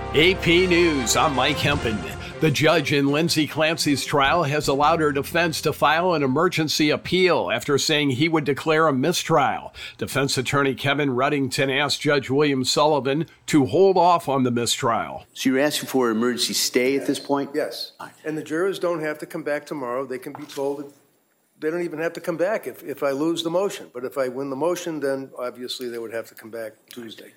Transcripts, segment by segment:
AP News, I'm Mike Hempen. The judge in Lindsay Clancy's trial has allowed her defense to file an emergency appeal after saying he would declare a mistrial. Defense attorney Kevin Ruddington asked Judge William Sullivan to hold off on the mistrial. So you're asking for an emergency stay at this point? Yes. And the jurors don't have to come back tomorrow. They can be told they don't even have to come back if I lose the motion. But if I win the motion, then obviously they would have to come back Tuesday.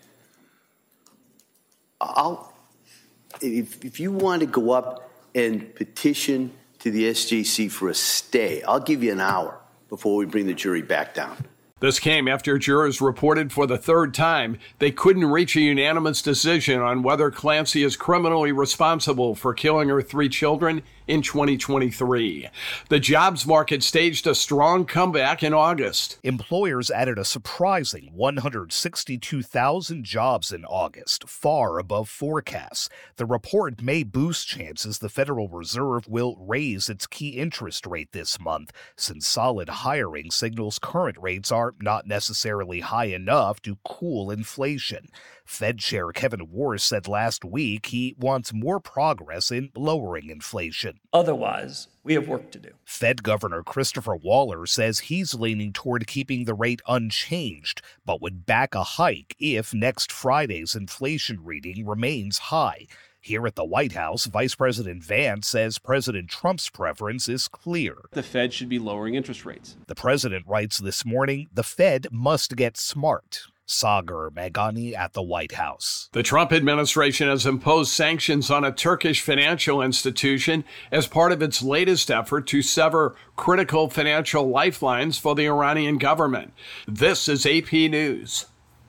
If you want to go up and petition to the SJC for a stay, I'll give you an hour before we bring the jury back down. This came after jurors reported for the third time they couldn't reach a unanimous decision on whether Clancy is criminally responsible for killing her 3 children in 2023. The jobs market staged a strong comeback in August. Employers added a surprising 162,000 jobs in August, far above forecasts. The report may boost chances the Federal Reserve will raise its key interest rate this month, since solid hiring signals current rates are not necessarily high enough to cool inflation. Fed Chair Kevin Warsh said last week he wants more progress in lowering inflation. Otherwise, we have work to do. Fed Governor Christopher Waller says he's leaning toward keeping the rate unchanged, but would back a hike if next Friday's inflation reading remains high. Here at the White House, Vice President Vance says President Trump's preference is clear. The Fed should be lowering interest rates. The president writes this morning, the Fed must get smart. Sagar Meghani at the White House. The Trump administration has imposed sanctions on a Turkish financial institution as part of its latest effort to sever critical financial lifelines for the Iranian government. This is AP News.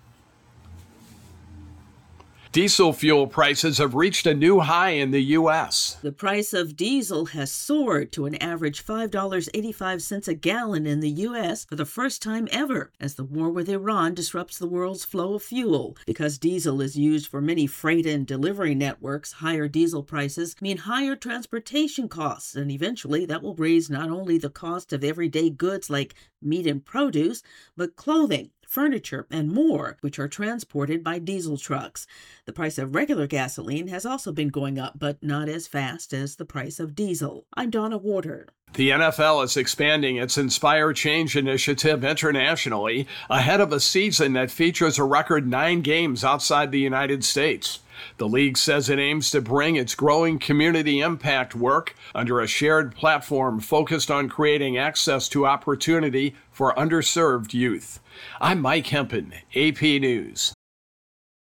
Diesel fuel prices have reached a new high in the U.S. The price of diesel has soared to an average $5.85 a gallon in the U.S. for the first time ever, as the war with Iran disrupts the world's flow of fuel. Because diesel is used for many freight and delivery networks, higher diesel prices mean higher transportation costs, and eventually that will raise not only the cost of everyday goods like meat and produce, but clothing, furniture, and more, which are transported by diesel trucks. The price of regular gasoline has also been going up, but not as fast as the price of diesel. I'm Donna Warder. The NFL is expanding its Inspire Change initiative internationally ahead of a season that features a record 9 games outside the United States. The league says it aims to bring its growing community impact work under a shared platform focused on creating access to opportunity for underserved youth. I'm Mike Hempen, AP News.